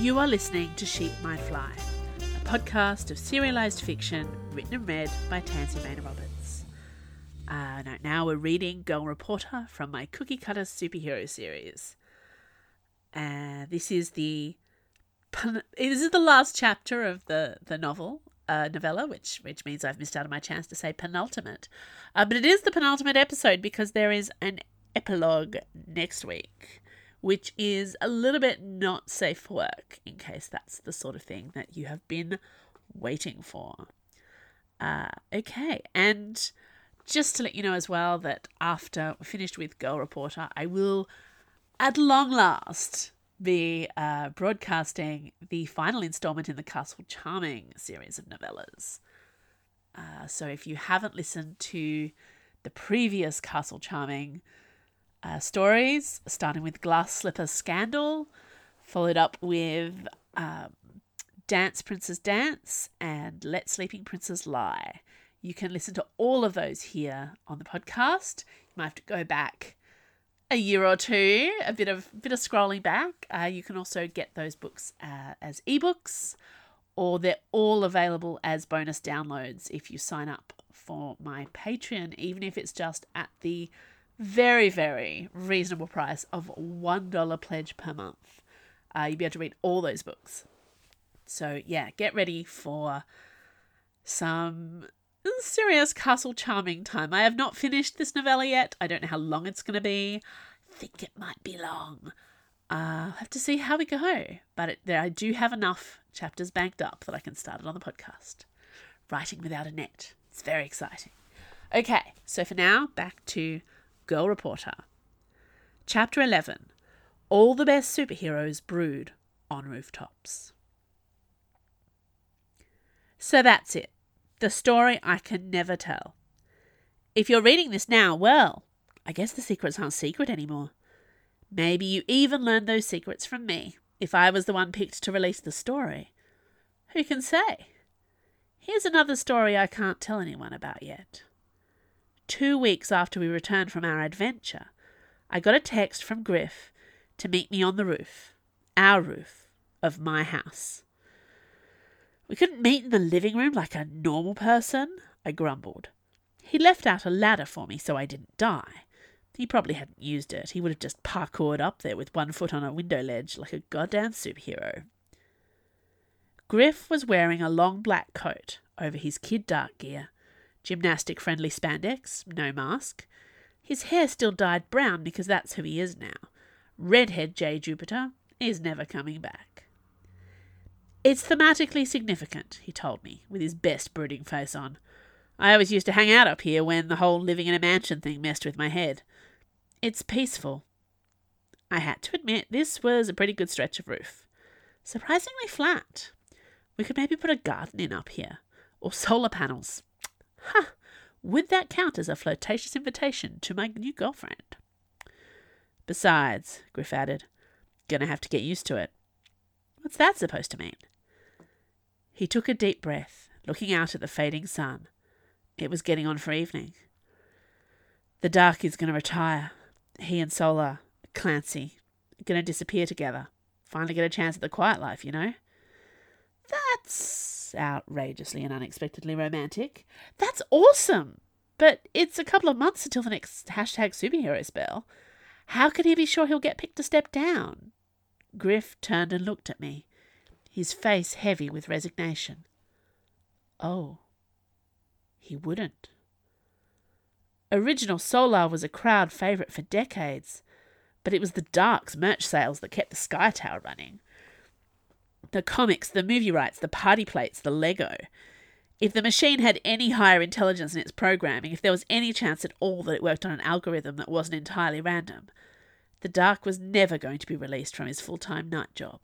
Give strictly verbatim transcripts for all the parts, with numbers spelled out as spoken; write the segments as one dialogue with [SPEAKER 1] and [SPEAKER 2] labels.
[SPEAKER 1] You are listening to Sheep Might Fly, a podcast of serialised fiction written and read by Tansy Maynard Roberts. Uh, no, now we're reading Girl Reporter from my Cookie Cutter Superhero series. Uh, this is the this is the last chapter of the the novel uh, novella, which which means I've missed out on my chance to say penultimate. Uh, but it is the penultimate episode because there is an epilogue next week, which is a little bit not safe for work, in case that's the sort of thing that you have been waiting for. Uh, okay, and just to let you know as well that after we're finished with Girl Reporter, I will, at long last, be uh, broadcasting the final installment in the Castle Charming series of novellas. Uh, so if you haven't listened to the previous Castle Charming Uh, stories, starting with Glass Slipper Scandal, followed up with um, Dance Princess Dance and Let Sleeping Princes Lie. You can listen to all of those here on the podcast. You might have to go back a year or two, a bit of bit of scrolling back. Uh, you can also get those books uh, as ebooks, or they're all available as bonus downloads if you sign up for my Patreon, even if it's just at the very, very reasonable price of one dollar pledge per month. Uh, you'll be able to read all those books. So, yeah, get ready for some serious Castle Charming time. I have not finished this novella yet. I don't know how long it's going to be. I think it might be long. Uh, I'll have to see how we go. But it, there, I do have enough chapters banked up that I can start it on the podcast. Writing without a net. It's very exciting. Okay, so for now, back to Girl Reporter. Chapter eleven. All the best superheroes brood on rooftops. So that's it. The story I can never tell. If you're reading this now, well, I guess the secrets aren't secret anymore. Maybe you even learned those secrets from me, if I was the one picked to release the story. Who can say? Here's another story I can't tell anyone about yet. Two weeks after we returned from our adventure, I got a text from Griff to meet me on the roof, our roof, of my house. We couldn't meet in the living room like a normal person, I grumbled. He left out a ladder for me so I didn't die. He probably hadn't used it. He would have just parkoured up there with one foot on a window ledge like a goddamn superhero. Griff was wearing a long black coat over his Kid Dark gear. Gymnastic-friendly spandex, no mask. His hair still dyed brown because that's who he is now. Redhead J. Jupiter is never coming back. It's thematically significant, he told me, with his best brooding face on. I always used to hang out up here when the whole living in a mansion thing messed with my head. It's peaceful. I had to admit this was a pretty good stretch of roof. Surprisingly flat. We could maybe put a garden in up here. Or solar panels. Huh, would that count as a flirtatious invitation to my new girlfriend? Besides, Griff added, gonna have to get used to it. What's that supposed to mean? He took a deep breath, looking out at the fading sun. It was getting on for evening. The Dark is gonna retire. He and Solar, Clancy, are gonna disappear together. Finally get a chance at the quiet life, you know? That's outrageously and unexpectedly romantic. That's awesome! But it's a couple of months until the next hashtag superhero spell. How can he be sure he'll get picked to step down? Griff turned and looked at me, his face heavy with resignation. Oh, he wouldn't. Original Solar was a crowd favourite for decades, but it was the Dark's merch sales that kept the Sky Tower running. The comics, the movie rights, the party plates, the Lego. If the machine had any higher intelligence in its programming, if there was any chance at all that it worked on an algorithm that wasn't entirely random, the Dark was never going to be released from his full-time night job.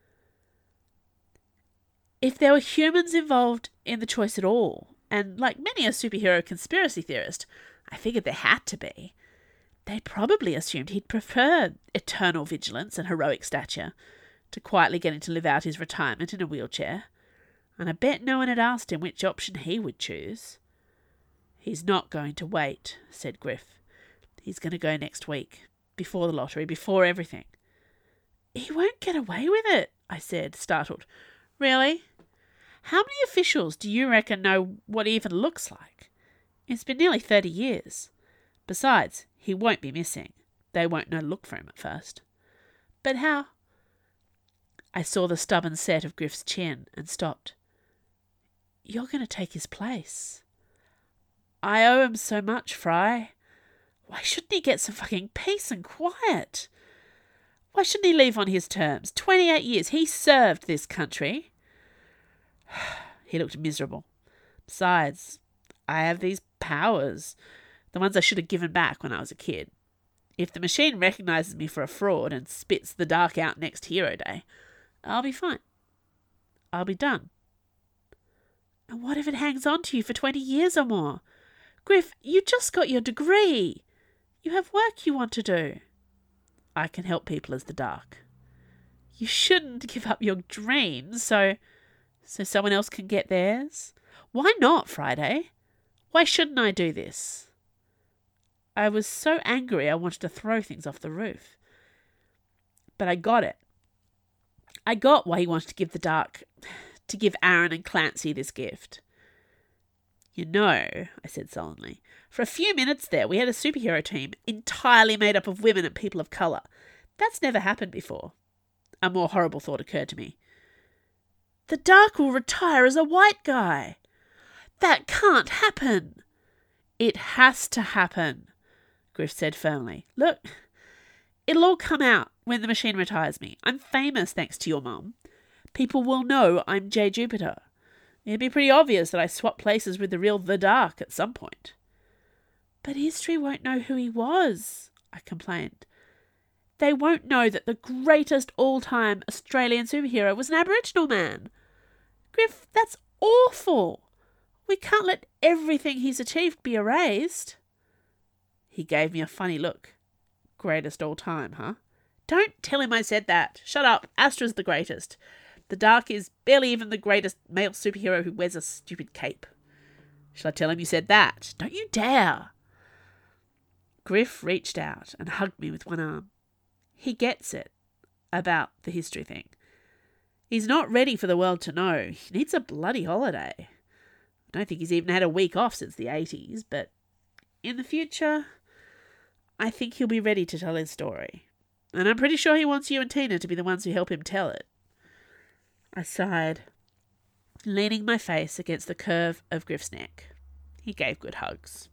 [SPEAKER 1] If there were humans involved in the choice at all, and like many a superhero conspiracy theorist, I figured there had to be, they probably assumed he'd prefer eternal vigilance and heroic stature to quietly getting to live out his retirement in a wheelchair, and I bet no one had asked him which option he would choose. He's not going to wait, said Griff. He's going to go next week, before the lottery, before everything. He won't get away with it, I I said, startled. Really? How many officials do you reckon know what he even looks like? It's been nearly thirty years. Besides, he won't be missing. They won't know to look for him at first. But how? I saw the stubborn set of Griff's chin and stopped. You're going to take his place. I owe him so much, Fry. Why shouldn't he get some fucking peace and quiet? Why shouldn't he leave on his terms? Twenty-eight years. He served this country. He looked miserable. Besides, I have these powers, the ones I should have given back when I was a kid. If the machine recognises me for a fraud and spits the dark out next Hero Day, I'll be fine. I'll be done. And what if it hangs on to you for twenty years or more? Griff, you just got your degree. You have work you want to do. I can help people as the Dark. You shouldn't give up your dreams so so someone else can get theirs. Why not, Friday? Why shouldn't I do this? I was so angry I wanted to throw things off the roof. But I got it. I got why he wanted to give the Dark, to give Aaron and Clancy this gift. You know, I said sullenly, for a few minutes there we had a superhero team entirely made up of women and people of colour. That's never happened before. A more horrible thought occurred to me. The Dark will retire as a white guy. That can't happen. It has to happen, Griff said firmly. Look, it'll all come out when the machine retires me. I'm famous thanks to your mum. People will know I'm Jay Jupiter. It'd be pretty obvious that I swapped places with the real The Dark at some point. But history won't know who he was, I complained. They won't know that the greatest all-time Australian superhero was an Aboriginal man. Griff, that's awful. We can't let everything he's achieved be erased. He gave me a funny look. Greatest all-time, huh? Don't tell him I said that. Shut up. Astra's the greatest. The Dark is barely even the greatest male superhero who wears a stupid cape. Shall I tell him you said that? Don't you dare. Griff reached out and hugged me with one arm. He gets it about the history thing. He's not ready for the world to know. He needs a bloody holiday. I don't think he's even had a week off since the eighties, but in the future, I think he'll be ready to tell his story. And I'm pretty sure he wants you and Tina to be the ones who help him tell it. I sighed, leaning my face against the curve of Griff's neck. He gave good hugs.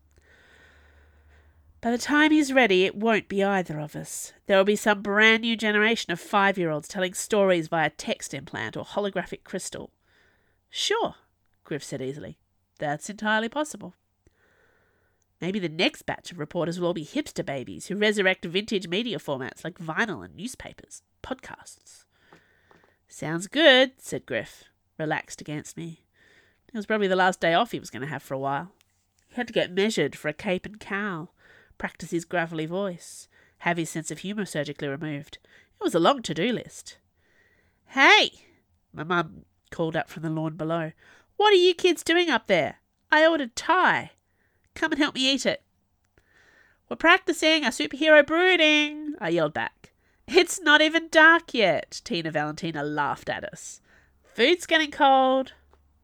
[SPEAKER 1] By the time he's ready, it won't be either of us. There will be some brand new generation of five-year-olds telling stories via text implant or holographic crystal. Sure, Griff said easily. That's entirely possible. Maybe the next batch of reporters will all be hipster babies who resurrect vintage media formats like vinyl and newspapers, podcasts. Sounds good, said Griff, relaxed against me. It was probably the last day off he was going to have for a while. He had to get measured for a cape and cowl, practice his gravelly voice, have his sense of humour surgically removed. It was a long to-do list. Hey, my mum called up from the lawn below. What are you kids doing up there? I ordered Thai. Come and help me eat it. We're practising our superhero brooding, I yelled back. It's not even dark yet, Tina Valentina laughed at us. Food's getting cold.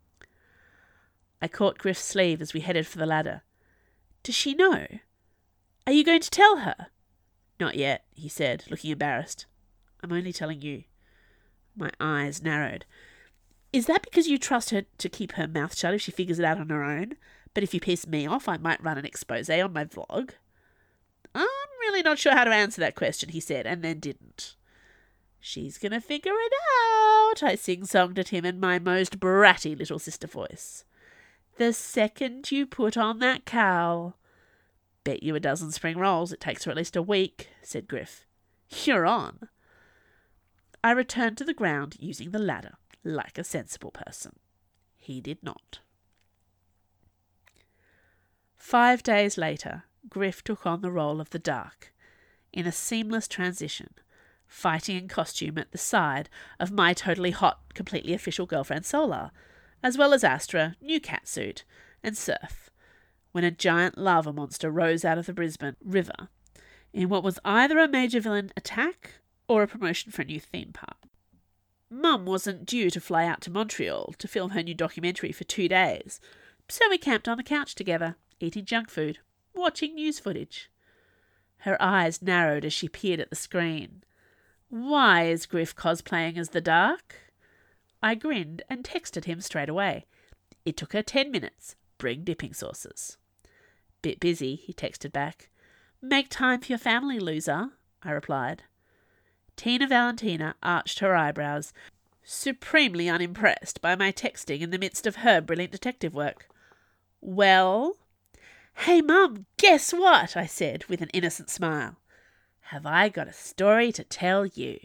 [SPEAKER 1] I caught Griff's sleeve as we headed for the ladder. Does she know? Are you going to tell her? Not yet, he said, looking embarrassed. I'm only telling you. My eyes narrowed. Is that because you trust her to keep her mouth shut if she figures it out on her own? But if you piss me off, I might run an expose on my vlog. I'm really not sure how to answer that question, he said, and then didn't. She's going to figure it out, I sing-songed at him in my most bratty little sister voice. The second you put on that cowl. Bet you a dozen spring rolls it takes her at least a week, said Griff. You're on. I returned to the ground using the ladder, like a sensible person. He did not. Five days later, Griff took on the role of the Dark, in a seamless transition, fighting in costume at the side of my totally hot, completely official girlfriend Solar, as well as Astra, new catsuit, and Surf, when a giant lava monster rose out of the Brisbane River, in what was either a major villain attack or a promotion for a new theme park. Mum wasn't due to fly out to Montreal to film her new documentary for two days, so we camped on the couch together, eating junk food, watching news footage. Her eyes narrowed as she peered at the screen. Why is Griff cosplaying as the Dark? I grinned and texted him straight away. It took her ten minutes. Bring dipping sauces. Bit busy, he texted back. Make time for your family, loser, I replied. Tina Valentina arched her eyebrows, supremely unimpressed by my texting in the midst of her brilliant detective work. Well? Hey, Mum, guess what? I said with an innocent smile. Have I got a story to tell you?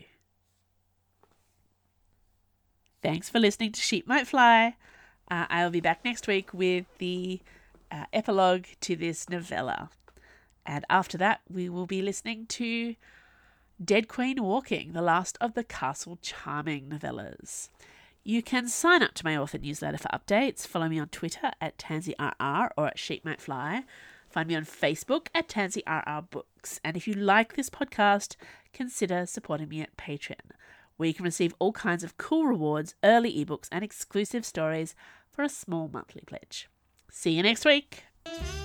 [SPEAKER 1] Thanks for listening to Sheep Might Fly. Uh, I'll be back next week with the uh, epilogue to this novella. And after that, we will be listening to Dead Queen Walking, the last of the Castle Charming novellas. You can sign up to my author newsletter for updates. Follow me on Twitter at TansyRR or at Sheep Might Fly. Find me on Facebook at TansyRR Books. And if you like this podcast, consider supporting me at Patreon, where you can receive all kinds of cool rewards, early ebooks, and exclusive stories for a small monthly pledge. See you next week.